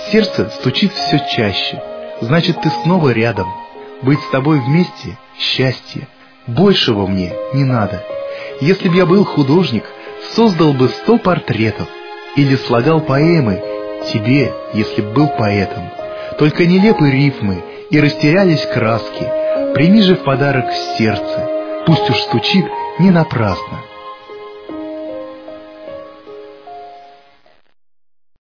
Сердце стучит все чаще, значит, ты снова рядом. Быть с тобой вместе — счастье. Большего мне не надо. Если б я был художник, создал бы 100 портретов или слагал поэмы тебе, если б был поэтом. Только нелепы рифмы и растерялись краски. Прими же в подарок сердце, пусть уж стучит не напрасно.